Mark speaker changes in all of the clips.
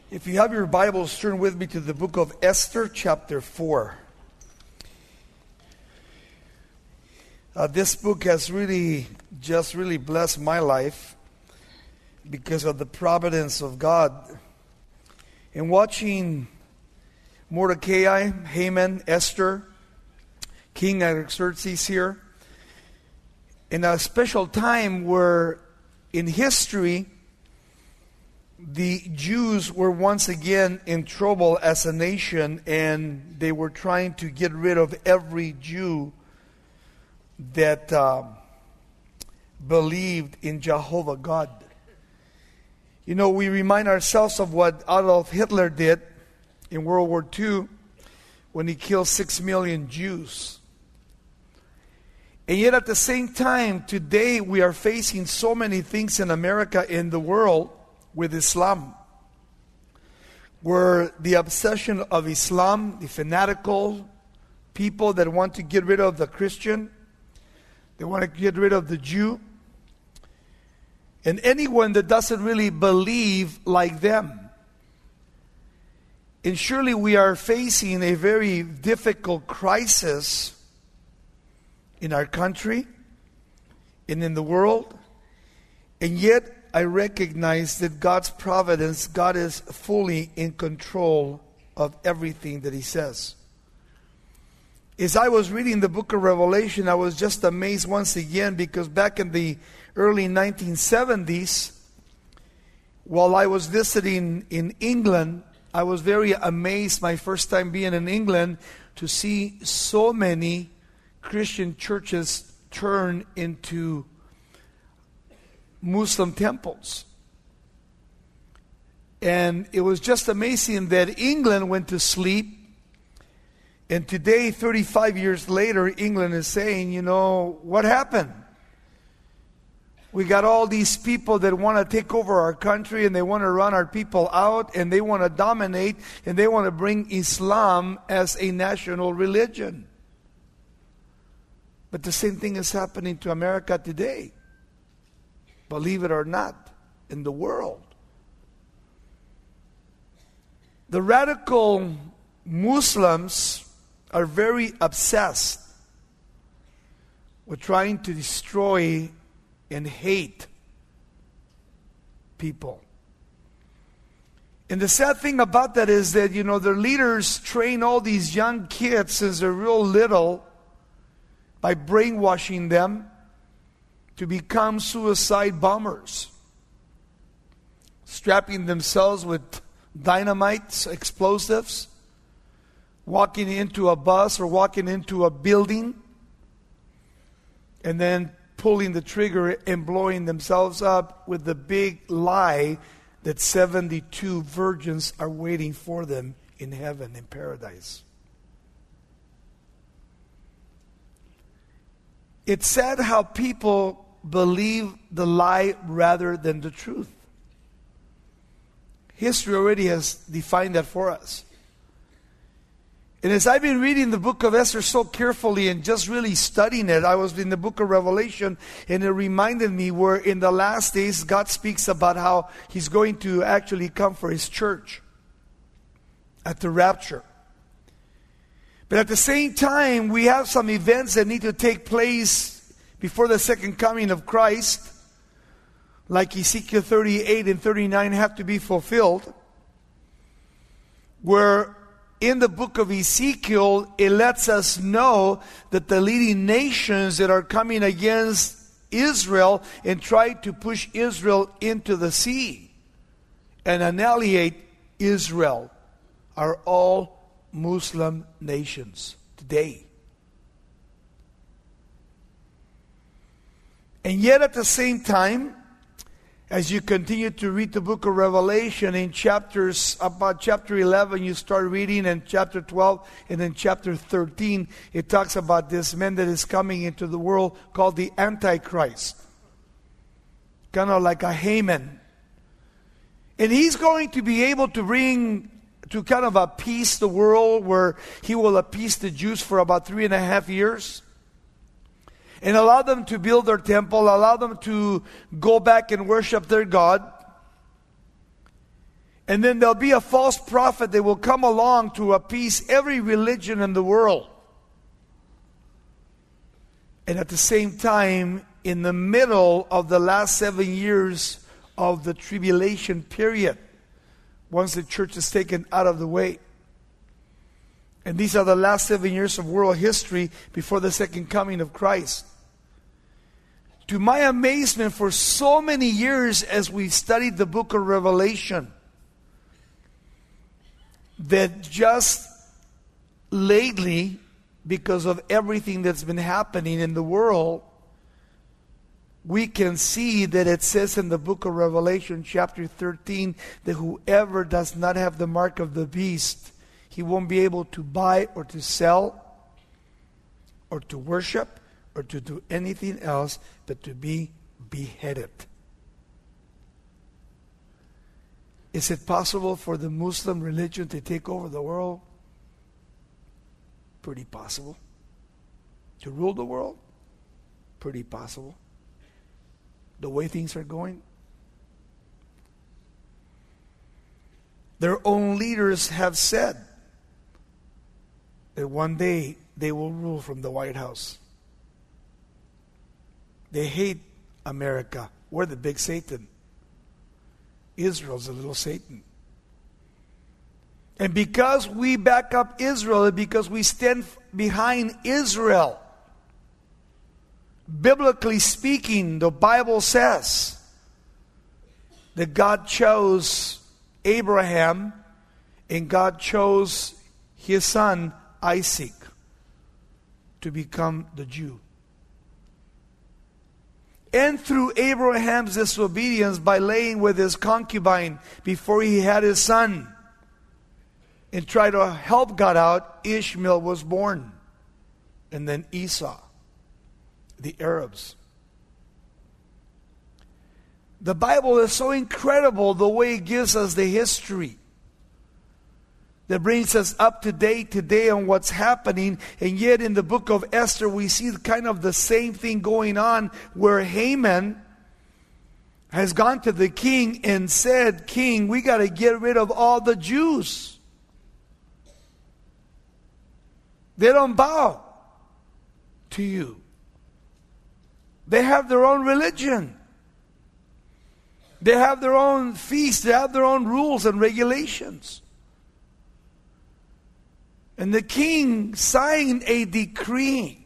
Speaker 1: If you have your Bibles, turn with me to the book of Esther, chapter 4. This book has really blessed my life because of the providence of God. In watching Mordecai, Haman, Esther, King Artaxerxes here, in a special time where in history the Jews were once again in trouble as a nation, and they were trying to get rid of every Jew that believed in Jehovah God. You know, we remind ourselves of what Adolf Hitler did in World War II when he killed 6 million Jews. And yet at the same time, today we are facing so many things in America, in the world, with Islam, where the obsession of Islam, the fanatical people that want to get rid of the Christian, they want to get rid of the Jew, and anyone that doesn't really believe like them. And surely we are facing a very difficult crisis in our country and in the world, and yet I recognize that God's providence, God is fully in control of everything that He says. As I was reading the book of Revelation, I was just amazed once again, because back in the early 1970s, while I was visiting in England, I was very amazed, my first time being in England, to see so many Christian churches turn into Muslim temples. And it was just amazing that England went to sleep, and today, 35 years later, England is saying, you know, what happened? We got all these people that want to take over our country, and they want to run our people out, and they want to dominate, and they want to bring Islam as a national religion. But the same thing is happening to America today. Believe it or not, in the world. The radical Muslims are very obsessed with trying to destroy and hate people. And the sad thing about that is that, you know, their leaders train all these young kids since they're real little by brainwashing them to become suicide bombers, strapping themselves with dynamite, explosives, walking into a bus or walking into a building, and then pulling the trigger and blowing themselves up with the big lie that 72 virgins are waiting for them in heaven, in paradise. It's sad how people believe the lie rather than the truth. History already has defined that for us. And as I've been reading the book of Esther so carefully and just really studying it, I was in the book of Revelation, and it reminded me where in the last days God speaks about how He's going to actually come for His church at the rapture. But at the same time, we have some events that need to take place before the second coming of Christ, like Ezekiel 38 and 39 have to be fulfilled, where in the book of Ezekiel, it lets us know that the leading nations that are coming against Israel and try to push Israel into the sea and annihilate Israel are all Muslim nations today. And yet at the same time, as you continue to read the book of Revelation, in about chapter 11, you start reading, and chapter 12, and then chapter 13, it talks about this man that is coming into the world called the Antichrist. Kind of like a Haman. And he's going to be able to bring, to kind of appease the world, where he will appease the Jews for about 3.5 years. And allow them to build their temple, allow them to go back and worship their God. And then there'll be a false prophet that will come along to appease every religion in the world. And at the same time, in the middle of the last 7 years of the tribulation period, once the church is taken out of the way. And these are the last 7 years of world history before the second coming of Christ. To my amazement, for so many years as we studied the book of Revelation, that just lately, because of everything that's been happening in the world, we can see that it says in the book of Revelation chapter 13 that whoever does not have the mark of the beast, he won't be able to buy or to sell or to worship or to do anything else but to be beheaded. Is it possible for the Muslim religion to take over the world? Pretty possible. To rule the world? Pretty possible. The way things are going. Their own leaders have said that one day they will rule from the White House. They hate America. We're the big Satan. Israel's a little Satan. And because we back up Israel, and because we stand behind Israel, biblically speaking, the Bible says that God chose Abraham and God chose his son Isaac to become the Jew. And through Abraham's disobedience by laying with his concubine before he had his son and tried to help God out, Ishmael was born. And then Esau, the Arabs. The Bible is so incredible the way it gives us the history that brings us up to date today on what's happening. And yet in the book of Esther we see kind of the same thing going on, where Haman has gone to the king and said, "King, we got to get rid of all the Jews. They don't bow to you. They have their own religion. They have their own feasts. They have their own rules and regulations." And the king signed a decree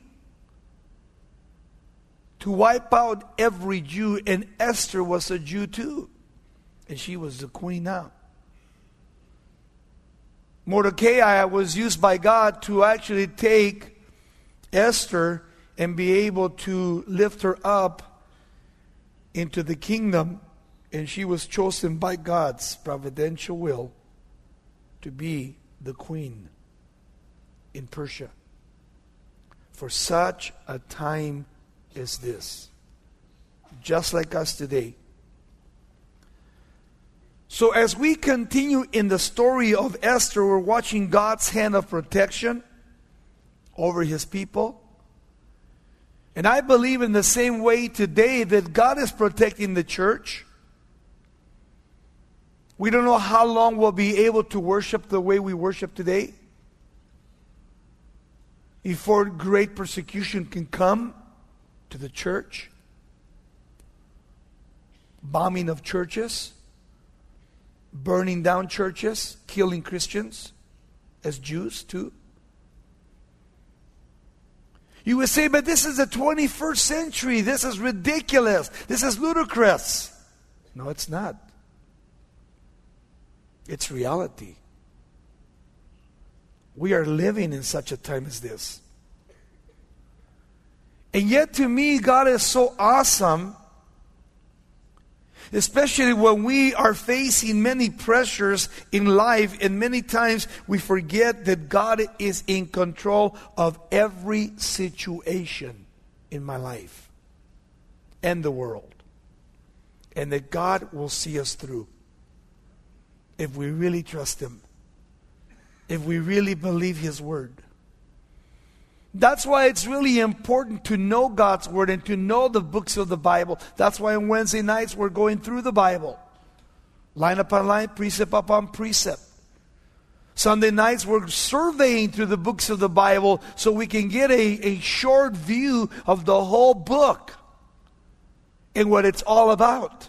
Speaker 1: to wipe out every Jew. And Esther was a Jew too. And she was the queen now. Mordecai was used by God to actually take Esther and be able to lift her up into the kingdom. And she was chosen by God's providential will to be the queen in Persia for such a time as this, just like us today. So as we continue in the story of Esther, we're watching God's hand of protection over his people. And I believe in the same way today that God is protecting the church. We don't know how long we'll be able to worship the way we worship today, before great persecution can come to the church. Bombing of churches, burning down churches, killing Christians as Jews too. You would say, but this is the 21st century. This is ridiculous. This is ludicrous. No, it's not. It's reality. We are living in such a time as this. And yet to me, God is so awesome, especially when we are facing many pressures in life, and many times we forget that God is in control of every situation in my life and the world. And that God will see us through if we really trust Him, if we really believe His Word. That's why it's really important to know God's Word and to know the books of the Bible. That's why on Wednesday nights we're going through the Bible. line upon line, precept upon precept. Sunday nights we're surveying through the books of the Bible so we can get a short view of the whole book and what it's all about.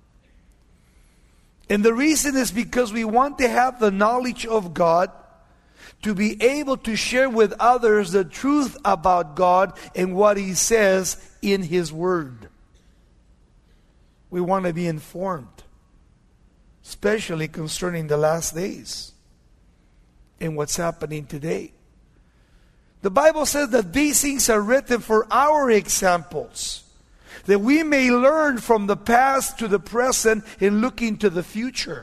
Speaker 1: And the reason is because we want to have the knowledge of God, to be able to share with others the truth about God and what He says in His Word. We want to be informed, especially concerning the last days and what's happening today. The Bible says that these things are written for our examples, that we may learn from the past to the present and look into the future.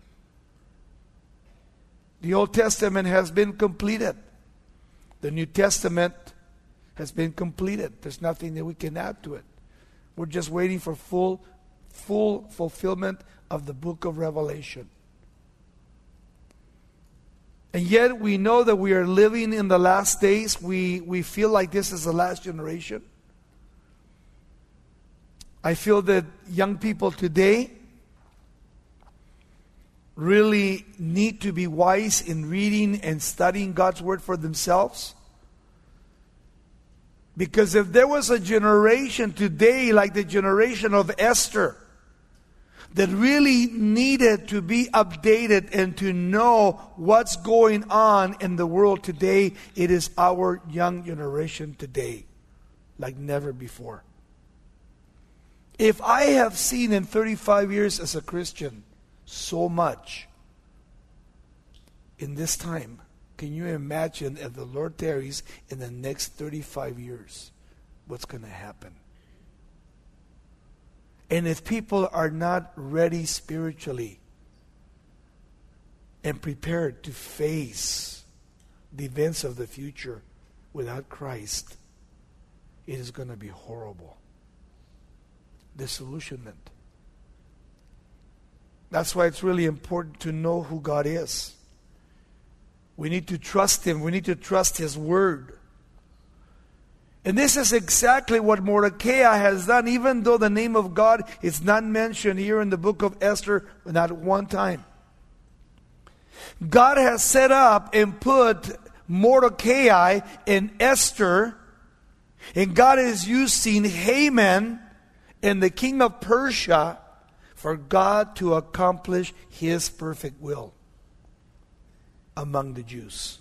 Speaker 1: The Old Testament has been completed. The New Testament has been completed. There's nothing that we can add to it. We're just waiting for full fulfillment of the book of Revelation. And yet we know that we are living in the last days. We feel like this is the last generation. I feel that young people today really need to be wise in reading and studying God's Word for themselves. Because if there was a generation today like the generation of Esther that really needed to be updated and to know what's going on in the world today, it is our young generation today, like never before. If I have seen in 35 years as a Christian so much in this time, can you imagine if the Lord tarries in the next 35 years, what's going to happen? And if people are not ready spiritually and prepared to face the events of the future without Christ, it is going to be horrible. Disillusionment. That's why it's really important to know who God is. We need to trust Him. We need to trust His Word. And this is exactly what Mordecai has done, even though the name of God is not mentioned here in the book of Esther, not one time. God has set up and put Mordecai and Esther, and God is using Haman and the king of Persia for God to accomplish His perfect will among the Jews.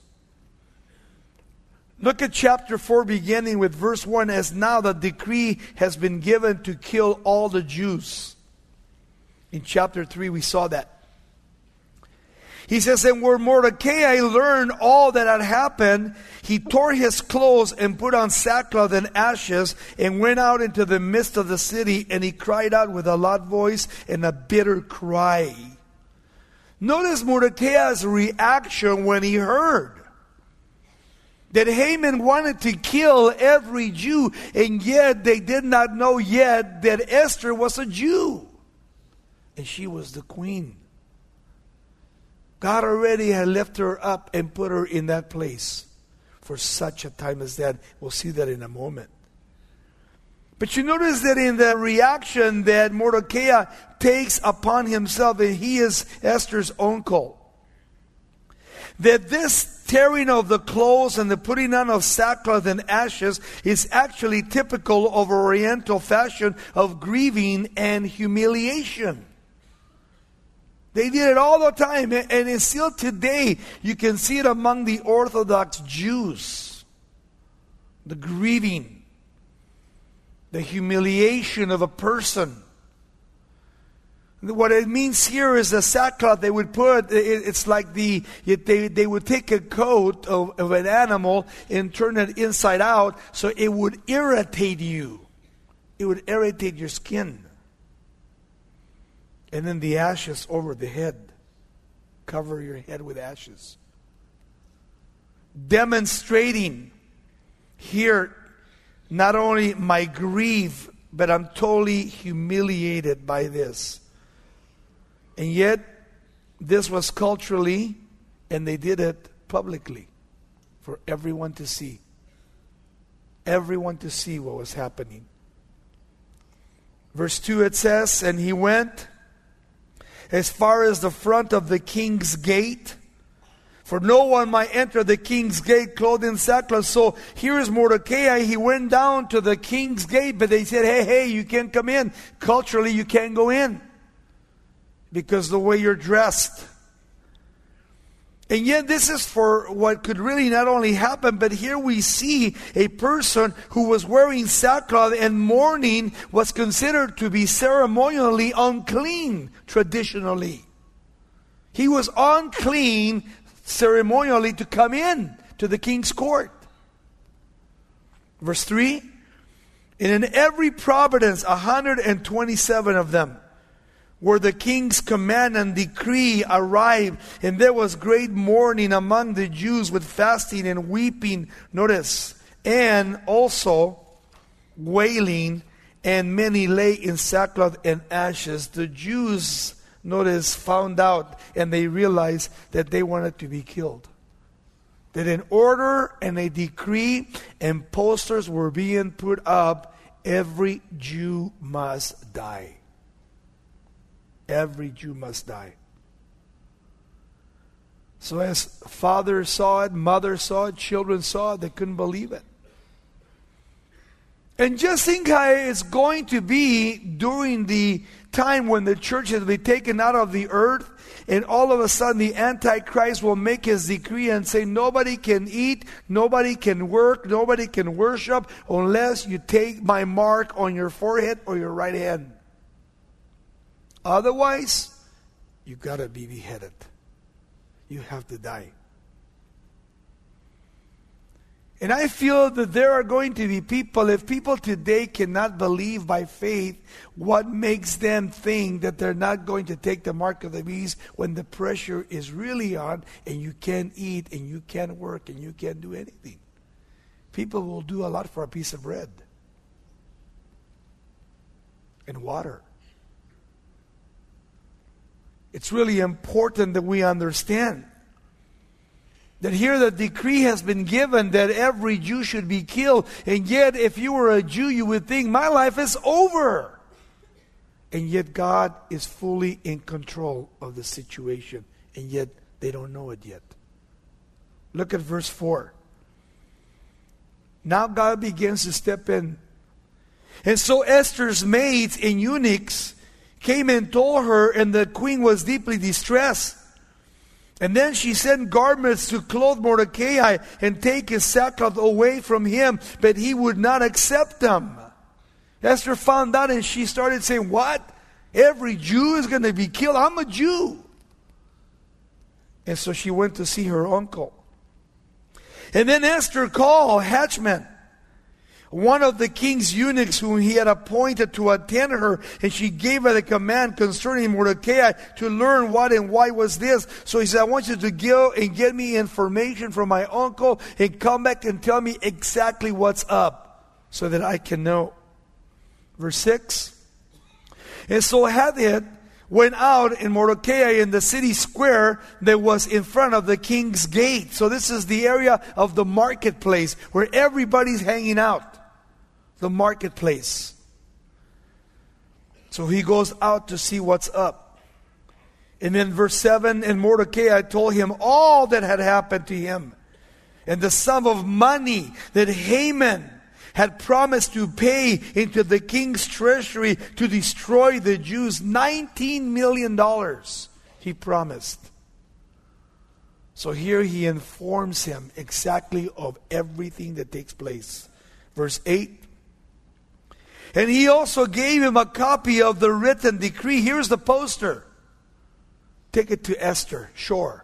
Speaker 1: Look at chapter 4 beginning with verse 1. As now the decree has been given to kill all the Jews. In chapter 3 we saw that. He says, and when Mordecai learned all that had happened, he tore his clothes and put on sackcloth and ashes and went out into the midst of the city, and he cried out with a loud voice and a bitter cry. Notice Mordecai's reaction when he heard that Haman wanted to kill every Jew, and yet they did not know yet that Esther was a Jew. And she was the queen. God already had lifted her up and put her in that place for such a time as that. We'll see that in a moment. But you notice that in the reaction that Mordecai takes upon himself, and he is Esther's uncle, that this tearing of the clothes and the putting on of sackcloth and ashes is actually typical of Oriental fashion of grieving and humiliation. They did it all the time, and it's still today you can see it among the Orthodox Jews. The grieving, the humiliation of a person. What it means here is the sackcloth they would put, it's like they would take a coat of an animal and turn it inside out so it would irritate you. It would irritate your skin. And then the ashes over the head. Cover your head with ashes. Demonstrating here not only my grief, but I'm totally humiliated by this. And yet, this was culturally, and they did it publicly for everyone to see. Everyone to see what was happening. Verse 2 it says, and he went as far as the front of the king's gate. For no one might enter the king's gate clothed in sackcloth. So here is Mordecai. He went down to the king's gate, but they said, hey, you can't come in. Culturally, you can't go in because the way you're dressed. And yet this is for what could really not only happen, but here we see a person who was wearing sackcloth and mourning was considered to be ceremonially unclean, traditionally. He was unclean ceremonially to come in to the king's court. Verse 3, and in every province, 127 of them, where the king's command and decree arrived, and there was great mourning among the Jews with fasting and weeping, notice, and also wailing, and many lay in sackcloth and ashes. The Jews, notice, found out and they realized that they wanted to be killed. That an order and a decree and posters were being put up, every Jew must die. Every Jew must die. So as father saw it, mother saw it, children saw it, they couldn't believe it. And just think how it's going to be during the time when the church has been taken out of the earth, and all of a sudden the Antichrist will make his decree and say nobody can eat, nobody can work, nobody can worship unless you take my mark on your forehead or your right hand. Otherwise, you got to be beheaded. You have to die. And I feel that there are going to be people, if people today cannot believe by faith, what makes them think that they're not going to take the mark of the beast when the pressure is really on and you can't eat and you can't work and you can't do anything? People will do a lot for a piece of bread and water. It's really important that we understand that here the decree has been given that every Jew should be killed. And yet, if you were a Jew, you would think, my life is over. And yet God is fully in control of the situation. And yet, they don't know it yet. Look at verse 4. Now God begins to step in. And so Esther's maids and eunuchs came and told her, and the queen was deeply distressed. And then she sent garments to clothe Mordecai and take his sackcloth away from him, but he would not accept them. Esther found out and she started saying, what? Every Jew is going to be killed? I'm a Jew. And so she went to see her uncle. And then Esther called Hatchman, one of the king's eunuchs whom he had appointed to attend her, and she gave her the command concerning Mordecai to learn what and why was this. So he said, I want you to go and get me information from my uncle and come back and tell me exactly what's up so that I can know. Verse 6. And so Hadad went out in Mordecai in the city square that was in front of the king's gate. So this is the area of the marketplace where everybody's hanging out. The marketplace. So he goes out to see what's up. And then verse 7, and Mordecai told him all that had happened to him, and the sum of money that Haman had promised to pay into the king's treasury to destroy the Jews. $19 million he promised. So here he informs him exactly of everything that takes place. Verse 8. And he also gave him a copy of the written decree. Here's the poster. Take it to Esther, sure.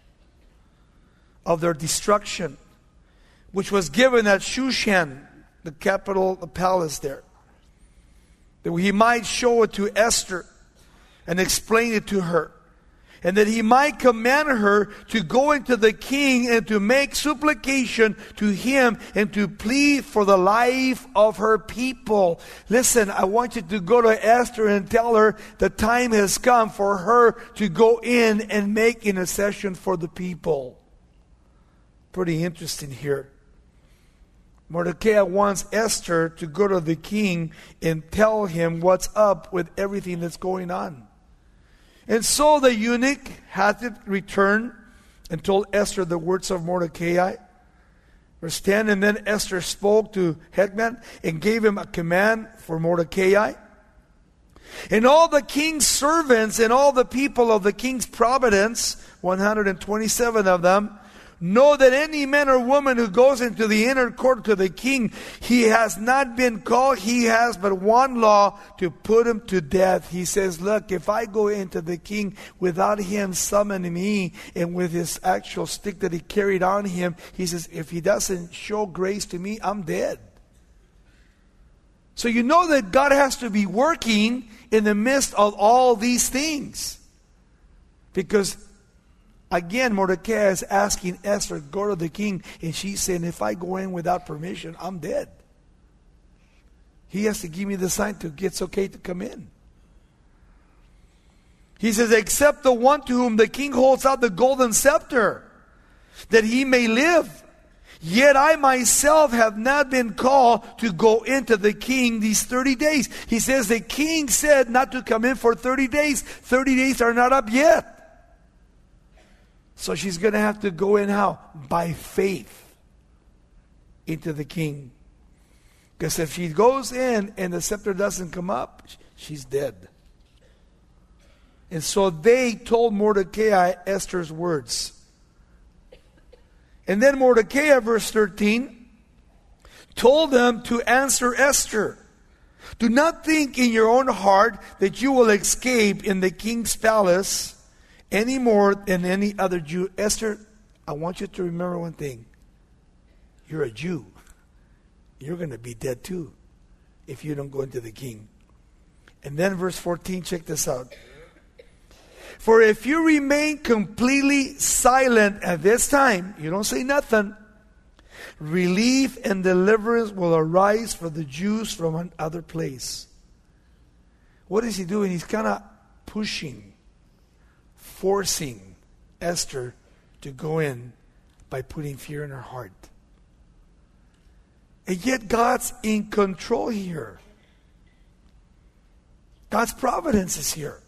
Speaker 1: Of their destruction, which was given at Shushan, the capital, the palace there. That he might show it to Esther and explain it to her. And that he might command her to go into the king and to make supplication to him and to plead for the life of her people. Listen, I want you to go to Esther and tell her the time has come for her to go in and make intercession for the people. Pretty interesting here. Mordecai wants Esther to go to the king and tell him what's up with everything that's going on. And so the eunuch had it returned and told Esther the words of Mordecai. Verse 10, and then Esther spoke to Haman and gave him a command for Mordecai. And all the king's servants and all the people of the king's providence, 127 of them, know that any man or woman who goes into the inner court to the king, he has not been called, he has but one law, to put him to death. He says, look, if I go into the king without him summoning me and with his actual stick that he carried on him, he says, if he doesn't show grace to me, I'm dead. So you know that God has to be working in the midst of all these things. Because again, Mordecai is asking Esther, go to the king. And she's saying, if I go in without permission, I'm dead. He has to give me the sign to it's okay to come in. He says, except the one to whom the king holds out the golden scepter, that he may live. Yet I myself have not been called to go into the king these 30 days. He says the king said not to come in for 30 days. 30 days are not up yet. So she's going to have to go in how? By faith into the king. Because if she goes in and the scepter doesn't come up, she's dead. And so they told Mordecai Esther's words. And then Mordecai, verse 13, told them to answer Esther. Do not think in your own heart that you will escape in the king's palace any more than any other Jew. Esther, I want you to remember one thing. You're a Jew. You're going to be dead too if you don't go into the king. And then verse 14, check this out. For if you remain completely silent at this time, you don't say nothing, relief and deliverance will arise for the Jews from another place. What is he doing? He's kind of pushing, forcing Esther to go in by putting fear in her heart. And yet God's in control here. God's providence is here.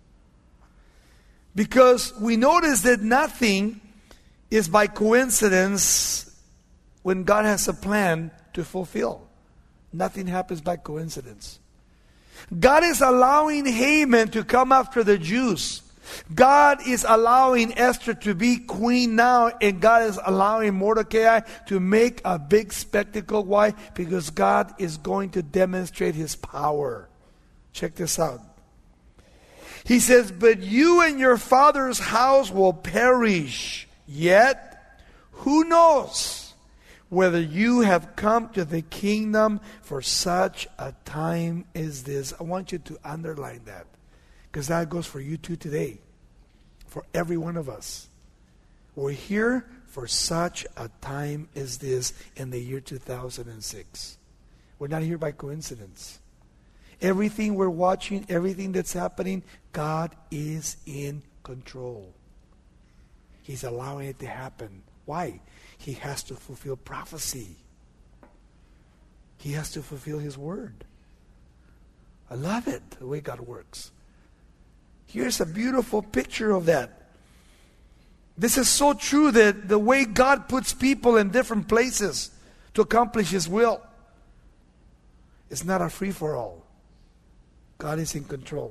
Speaker 1: Because we notice that nothing is by coincidence when God has a plan to fulfill. Nothing happens by coincidence. God is allowing Haman to come after the Jews. God is allowing Esther to be queen now, and God is allowing Mordecai to make a big spectacle. Why? Because God is going to demonstrate His power. Check this out. He says, but you and your father's house will perish. Yet, who knows whether you have come to the kingdom for such a time as this? I want you to underline that. Because that goes for you too today. For every one of us. We're here for such a time as this in the year 2006. We're not here by coincidence. Everything we're watching, everything that's happening, God is in control. He's allowing it to happen. Why? He has to fulfill prophecy. He has to fulfill His word. I love it, the way God works. Here's a beautiful picture of that. This is so true that the way God puts people in different places to accomplish His will, it's not a free-for-all. God is in control.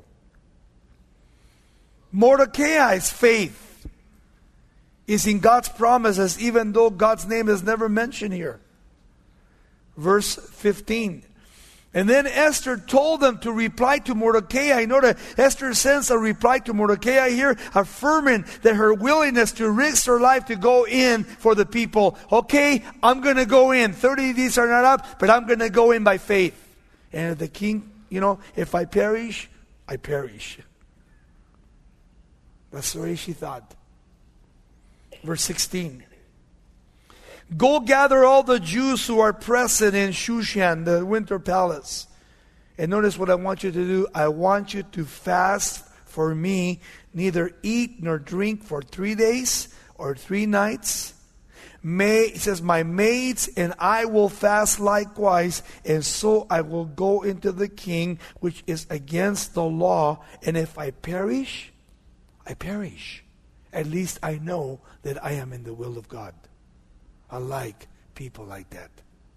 Speaker 1: Mordecai's faith is in God's promises, even though God's name is never mentioned here. Verse 15. And then Esther told them to reply to Mordecai. I know that Esther sends a reply to Mordecai here, affirming that her willingness to risk her life to go in for the people. Okay, I'm going to go in. 30 days are not up, but I'm going to go in by faith. And the king, if I perish, I perish. That's the way she thought. Verse 16. Go gather all the Jews who are present in Shushan, the winter palace. And notice what I want you to do. I want you to fast for me, neither eat nor drink for 3 days or 3 nights. It says, my maids and I will fast likewise, and so I will go into the king, which is against the law. And if I perish, I perish. At least I know that I am in the will of God. I like people like that.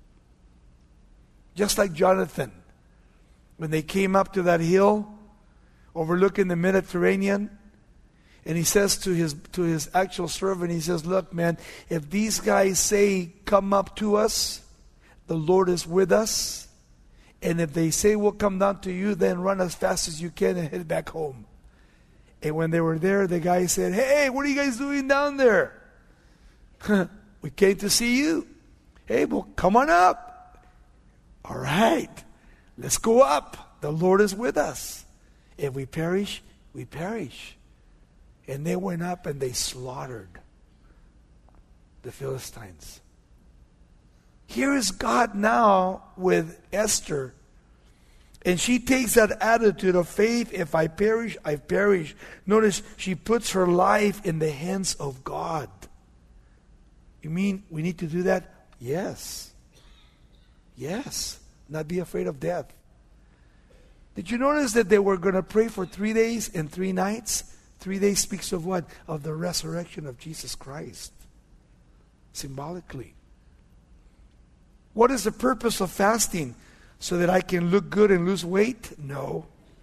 Speaker 1: Just like Jonathan, when they came up to that hill overlooking the Mediterranean, and he says to his actual servant, he says, look, man, if these guys say, come up to us, the Lord is with us. And if they say, we'll come down to you, then run as fast as you can and head back home. And when they were there, the guy said, hey, what are you guys doing down there? We came to see you. Hey, well, come on up. All right, let's go up. The Lord is with us. If we perish, we perish. And they went up and they slaughtered the Philistines. Here is God now with Esther. And she takes that attitude of faith. If I perish, I perish. Notice she puts her life in the hands of God. You mean we need to do that? Yes. Yes. Not be afraid of death. Did you notice that they were going to pray for 3 days and 3 nights? 3 days speaks of what? Of the resurrection of Jesus Christ. Symbolically. What is the purpose of fasting? So that I can look good and lose weight? No.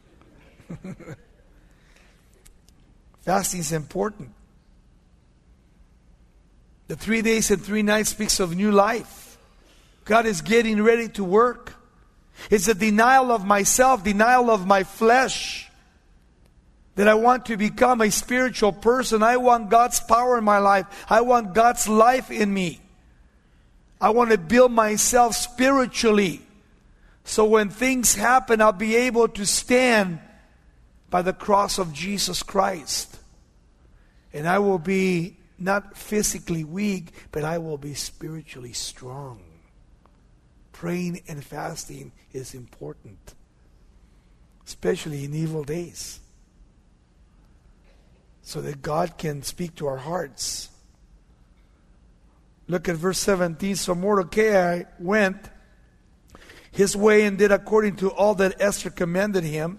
Speaker 1: Fasting is important. The 3 days and 3 nights speaks of new life. God is getting ready to work. It's a denial of myself, denial of my flesh. That I want to become a spiritual person. I want God's power in my life. I want God's life in me. I want to build myself spiritually. So when things happen, I'll be able to stand by the cross of Jesus Christ. And I will be not physically weak, but I will be spiritually strong. Praying and fasting is important, especially in evil days, so that God can speak to our hearts. Look at verse 17. So Mordecai went his way and did according to all that Esther commanded him.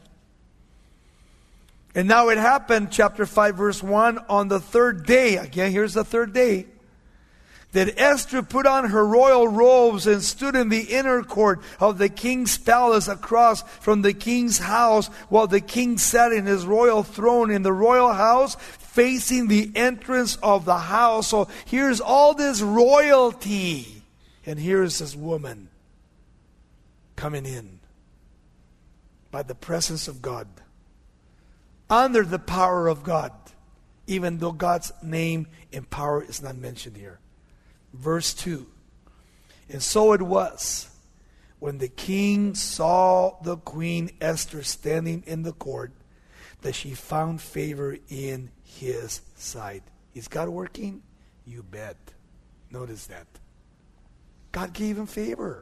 Speaker 1: And now it happened, chapter 5, verse 1, on the 3rd day, again, here's the 3rd day, that Esther put on her royal robes and stood in the inner court of the king's palace across from the king's house, while the king sat in his royal throne in the royal house, facing the entrance of the house. So here's all this royalty, and here's this woman coming in by the presence of God, under the power of God, even though God's name and power is not mentioned here. Verse 2. And so it was, when the king saw the queen Esther standing in the court, that she found favor in his sight. Is God working? You bet. Notice that. God gave him favor.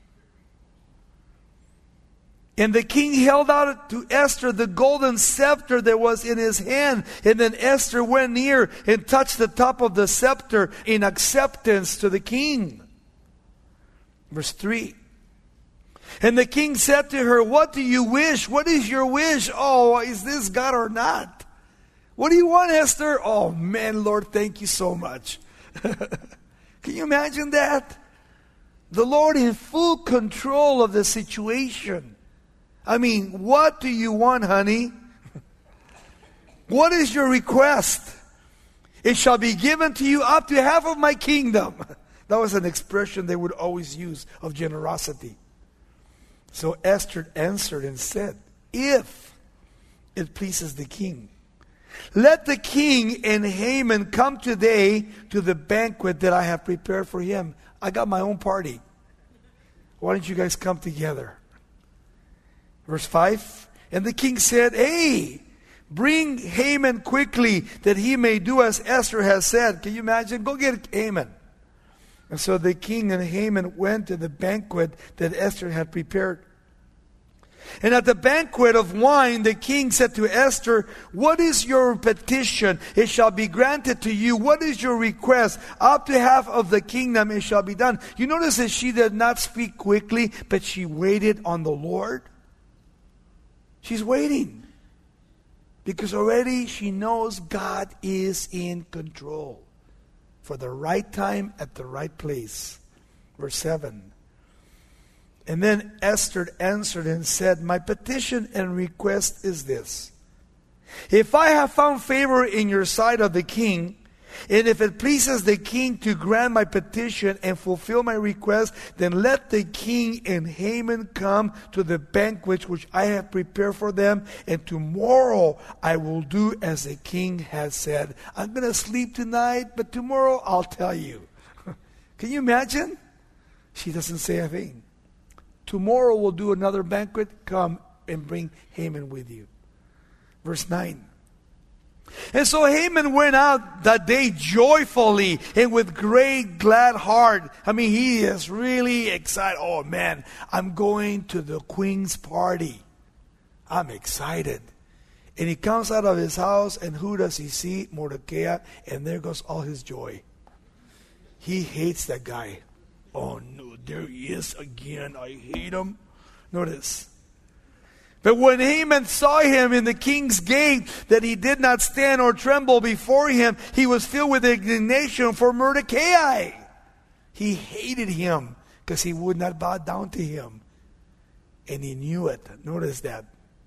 Speaker 1: And the king held out to Esther the golden scepter that was in his hand. And then Esther went near and touched the top of the scepter in acceptance to the king. Verse 3. And the king said to her, what do you wish? What is your wish? Oh, is this God or not? What do you want, Esther? Oh, man, Lord, thank you so much. Can you imagine that? The Lord in full control of the situation. I mean, what do you want, honey? What is your request? It shall be given to you up to half of my kingdom. That was an expression they would always use of generosity. So Esther answered and said, if it pleases the king, let the king and Haman come today to the banquet that I have prepared for him. I got my own party. Why don't you guys come together? Verse 5, and the king said, hey, bring Haman quickly that he may do as Esther has said. Can you imagine? Go get Haman. And so the king and Haman went to the banquet that Esther had prepared. And at the banquet of wine, the king said to Esther, what is your petition? It shall be granted to you. What is your request? Up to half of the kingdom it shall be done. You notice that she did not speak quickly, but she waited on the Lord. She's waiting. Because already she knows God is in control for the right time at the right place. Verse 7. And then Esther answered and said, my petition and request is this. If I have found favor in your sight of the king, and if it pleases the king to grant my petition and fulfill my request, then let the king and Haman come to the banquet which I have prepared for them, and tomorrow I will do as the king has said. I'm going to sleep tonight, but tomorrow I'll tell you. Can you imagine? She doesn't say a thing. Tomorrow we'll do another banquet. Come and bring Haman with you. Verse 9. And so Haman went out that day joyfully and with great glad heart. I mean, he is really excited. Oh man, I'm going to the queen's party. I'm excited. And he comes out of his house, and who does he see? Mordecai. And there goes all his joy. He hates that guy. Oh no, there he is again. I hate him. Notice. But when Haman saw him in the king's gate, that he did not stand or tremble before him, he was filled with indignation for Mordecai. He hated him because he would not bow down to him. And he knew it. Notice that.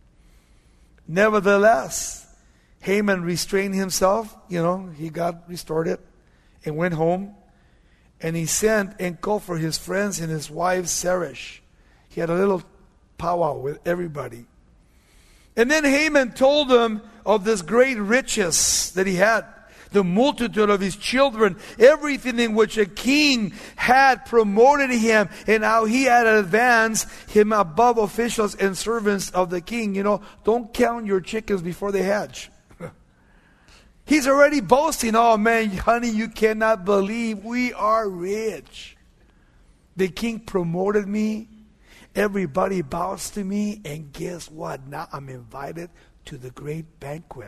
Speaker 1: Nevertheless, Haman restrained himself. He got restored and went home. And he sent and called for his friends and his wife Zeresh. He had a little powwow with everybody. And then Haman told them of this great riches that he had, the multitude of his children, everything in which a king had promoted him, and how he had advanced him above officials and servants of the king. Don't count your chickens before they hatch. He's already boasting, oh man, honey, you cannot believe we are rich. The king promoted me. Everybody bows to me, and guess what? Now I'm invited to the great banquet.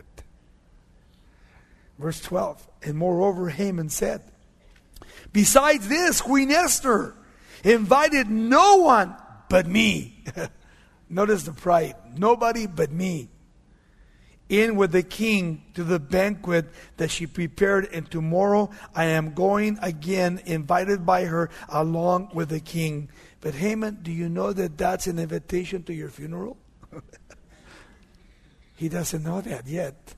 Speaker 1: Verse 12, and moreover Haman said, besides this, Queen Esther invited no one but me. Notice the pride. Nobody but me. In with the king to the banquet that she prepared, and tomorrow I am going again, invited by her along with the king. But Haman, do you know that that's an invitation to your funeral? He doesn't know that yet.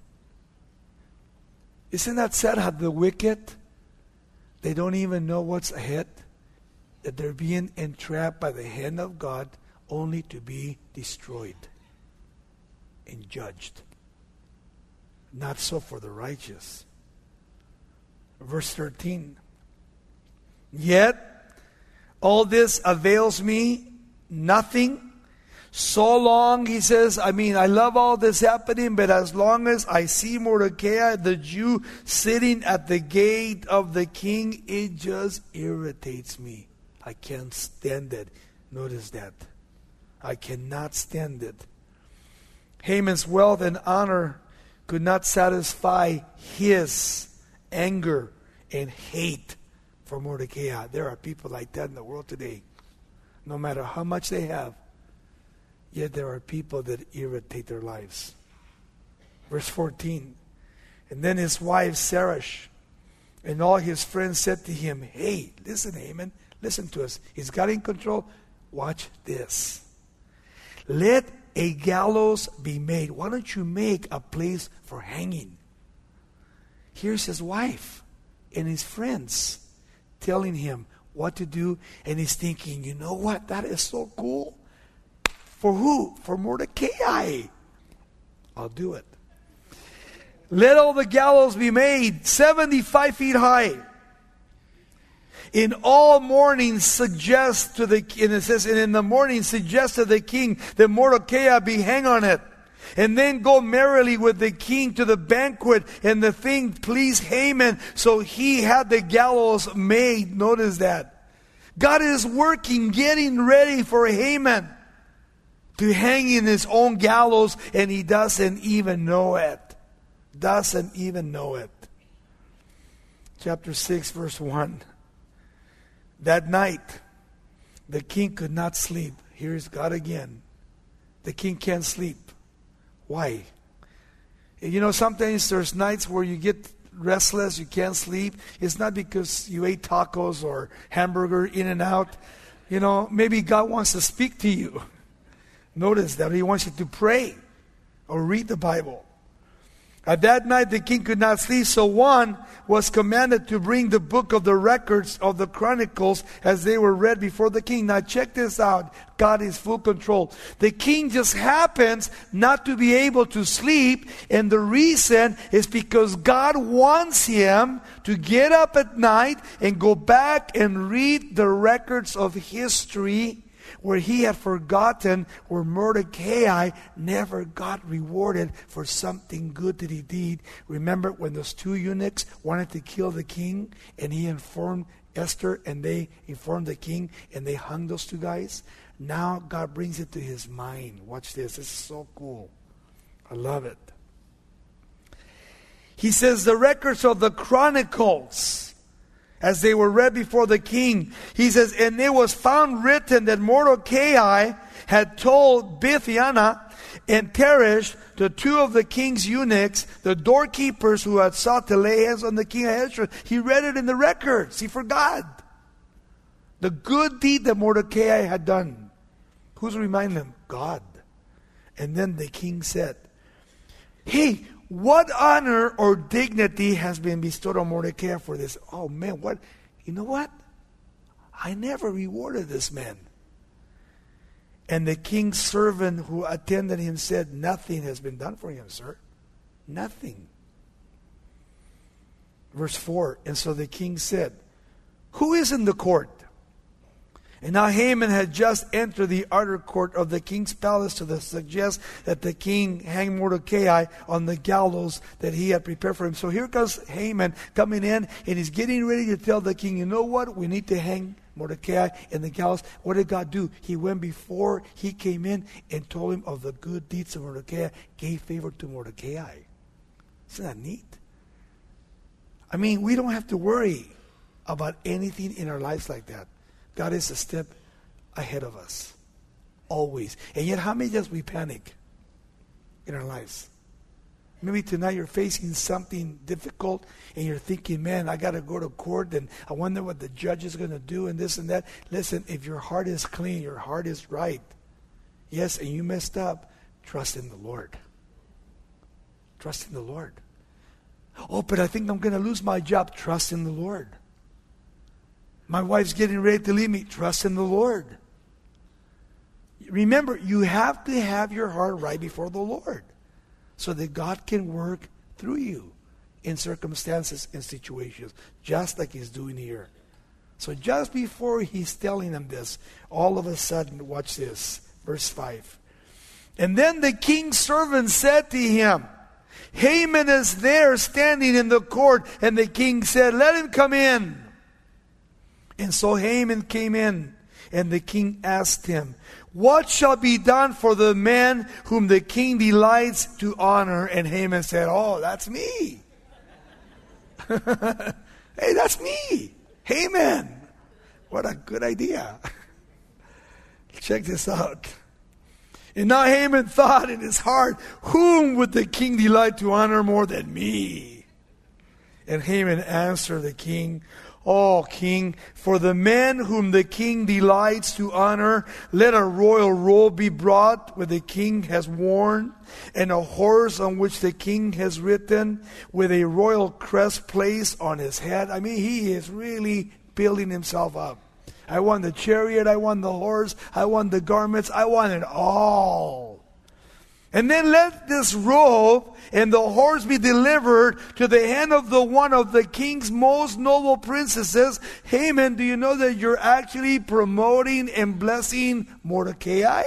Speaker 1: Isn't that sad how the wicked, they don't even know what's ahead? That they're being entrapped by the hand of God only to be destroyed and judged. Not so for the righteous. Verse 13. Yet all this avails me nothing. So long, he says, I love all this happening, but as long as I see Mordecai, the Jew, sitting at the gate of the king, it just irritates me. I can't stand it. Notice that. I cannot stand it. Haman's wealth and honor could not satisfy his anger and hate for Mordecai. There are people like that in the world today. No matter how much they have, yet there are people that irritate their lives. Verse 14. And then his wife Zeresh and all his friends said to him, hey, listen, Haman, listen to us. He's got in control. Watch this. Let a gallows be made. Why don't you make a place for hanging? Here's his wife and his friends telling him what to do, and he's thinking, you know what? That is so cool. For who? For Mordecai. I'll do it. Let all the gallows be made 75 feet high. In all mornings suggest to the king, and it says, and in the morning suggest to the king that Mordecai be hang on it. And then go merrily with the king to the banquet, and the thing pleased Haman, so he had the gallows made. Notice that. God is working, getting ready for Haman to hang in his own gallows, and he doesn't even know it. Doesn't even know it. Chapter 6, verse 1. That night, the king could not sleep. Here's God again. The king can't sleep. Why? You know, sometimes there's nights where you get restless, you can't sleep. It's not because you ate tacos or hamburger in and out. You know, maybe God wants to speak to you. Notice that He wants you to pray or read the Bible. At that night the king could not sleep, so one was commanded to bring the book of the records of the Chronicles as they were read before the king. Now check this out. God is full control. The king just happens not to be able to sleep, and the reason is because God wants him to get up at night and go back and read the records of history where he had forgotten, where Mordecai never got rewarded for something good that he did. Remember when those two eunuchs wanted to kill the king, and he informed Esther and they informed the king, and they hung those two guys? Now God brings it to his mind. Watch this. This is so cool. I love it. He says the records of the Chronicles, as they were read before the king, he says, and it was found written that Mordecai had told Bigthana and Teresh, the two of the king's eunuchs, the doorkeepers who had sought to lay hands on the king Ahasuerus. He read it in the records. He forgot the good deed that Mordecai had done. Who's reminding him? God. And then the king said, hey, what honor or dignity has been bestowed on Mordecai for this? Oh man, what? You know what? I never rewarded this man. And the king's servant who attended him said, nothing has been done for him, sir. Nothing. Verse 4, and so the king said, who is in the court? And now Haman had just entered the outer court of the king's palace to suggest that the king hang Mordecai on the gallows that he had prepared for him. So here comes Haman coming in, and he's getting ready to tell the king, you know what? We need to hang Mordecai in the gallows. What did God do? He went before he came in and told him of the good deeds of Mordecai, gave favor to Mordecai. Isn't that neat? I mean, we don't have to worry about anything in our lives like that. God is a step ahead of us. Always. And yet, how many times we panic in our lives? Maybe tonight you're facing something difficult and you're thinking, man, I got to go to court and I wonder what the judge is going to do and this and that. Listen, if your heart is clean, your heart is right, yes, and you messed up, trust in the Lord. Trust in the Lord. Oh, but I think I'm going to lose my job. Trust in the Lord. My wife's getting ready to leave me. Trust in the Lord. Remember, you have to have your heart right before the Lord so that God can work through you in circumstances and situations, just like He's doing here. So just before He's telling them this, all of a sudden, watch this, verse 5. And then the king's servant said to him, Haman is there standing in the court. And the king said, let him come in. And so Haman came in, and the king asked him, what shall be done for the man whom the king delights to honor? And Haman said, oh, that's me. Hey, that's me. Haman. What a good idea. Check this out. And now Haman thought in his heart, whom would the king delight to honor more than me? And Haman answered the king, oh, king, for the man whom the king delights to honor, let a royal robe be brought where the king has worn, and a horse on which the king has ridden, with a royal crest placed on his head. I mean, he is really building himself up. I want the chariot, I want the horse, I want the garments, I want it all. And then let this robe and the horse be delivered to the hand of the one of the king's most noble princesses. Haman, do you know that you're actually promoting and blessing Mordecai?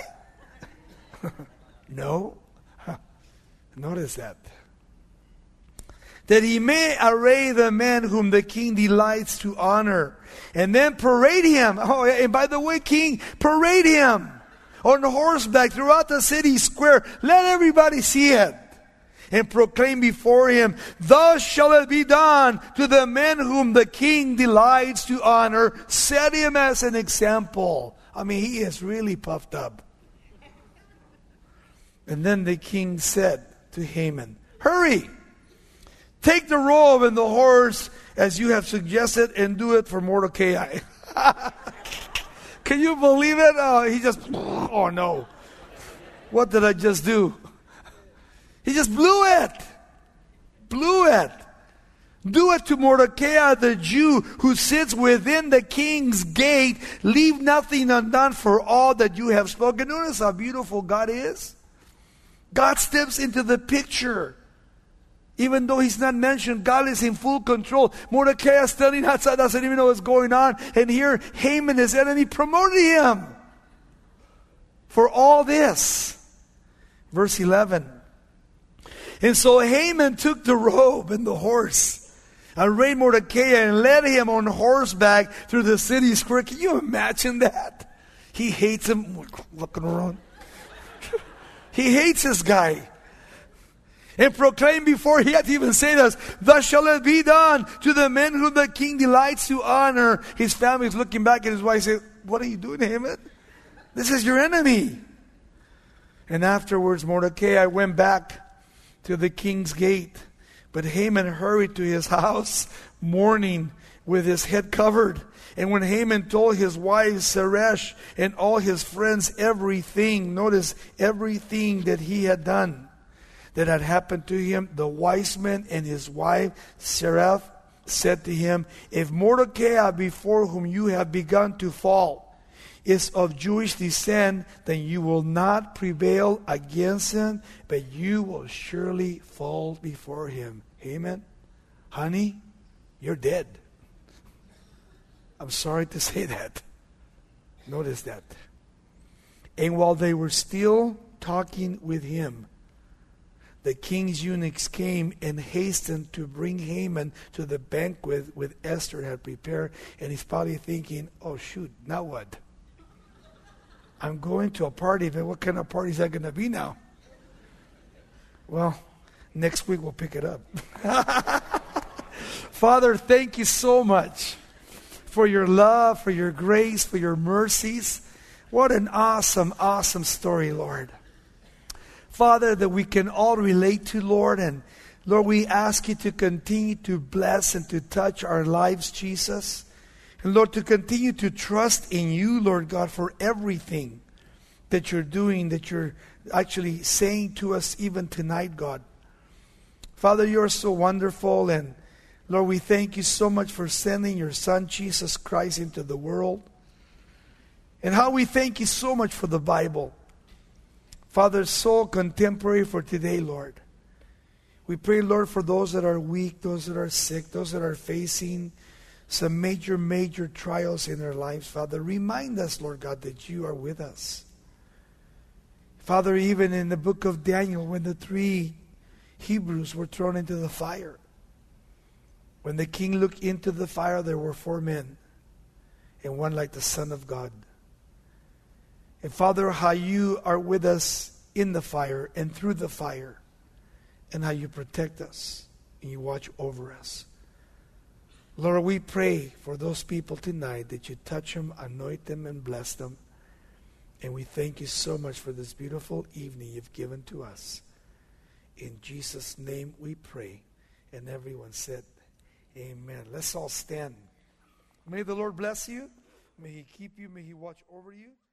Speaker 1: No. Notice that. That he may array the man whom the king delights to honor, and then parade him. Oh, and by the way, king, parade him on horseback throughout the city square. Let everybody see it. And proclaim before him, thus shall it be done to the man whom the king delights to honor. Set him as an example. I mean, he is really puffed up. And then the king said to Haman, Hurry! Take the robe and the horse as you have suggested and do it for Mordecai. Can you believe it? Oh no. What did I just do? He just blew it. Blew it. Do it to Mordecai, the Jew who sits within the king's gate. Leave nothing undone for all that you have spoken. Notice how beautiful God is. God steps into the picture. Even though he's not mentioned, God is in full control. Mordecai is standing outside, doesn't even know what's going on. And here, Haman, his enemy, promoted him for all this. Verse 11. And so Haman took the robe and the horse and arrayed Mordecai and led him on horseback through the city square. Can you imagine that? He hates him. Looking around. He hates this guy. And proclaimed before he had to even say this, thus shall it be done to the men whom the king delights to honor. His family is looking back at his wife and saying, what are you doing, Haman? This is your enemy. And afterwards Mordecai went back to the king's gate. But Haman hurried to his house, mourning with his head covered. And when Haman told his wife Zeresh and all his friends everything, notice everything that he had done, that had happened to him, the wise men and his wife Zeresh said to him, if Mordecai before whom you have begun to fall is of Jewish descent, then you will not prevail against him, but you will surely fall before him. Haman, honey, you're dead. I'm sorry to say that. Notice that. And while they were still talking with him, the king's eunuchs came and hastened to bring Haman to the banquet with Esther had prepared. And he's probably thinking, oh shoot, now what? I'm going to a party, but what kind of party is that going to be now? Well, next week we'll pick it up. Father, thank you so much for your love, for your grace, for your mercies. What an awesome, awesome story, Lord. Father, that we can all relate to, Lord. And Lord, we ask you to continue to bless and to touch our lives, Jesus. And Lord, to continue to trust in you, Lord God, for everything that you're doing, that you're actually saying to us even tonight, God. Father, you're so wonderful. And Lord, we thank you so much for sending your Son, Jesus Christ, into the world. And how we thank you so much for the Bible. Father, so contemporary for today, Lord. We pray, Lord, for those that are weak, those that are sick, those that are facing some major, major trials in their lives. Father, remind us, Lord God, that you are with us. Father, even in the book of Daniel, when the 3 Hebrews were thrown into the fire, when the king looked into the fire, there were 4 men, and one like the Son of God. And Father, how you are with us in the fire and through the fire, and how you protect us and you watch over us. Lord, we pray for those people tonight that you touch them, anoint them, and bless them. And we thank you so much for this beautiful evening you've given to us. In Jesus' name we pray. And everyone said, amen. Let's all stand. May the Lord bless you. May he keep you. May he watch over you.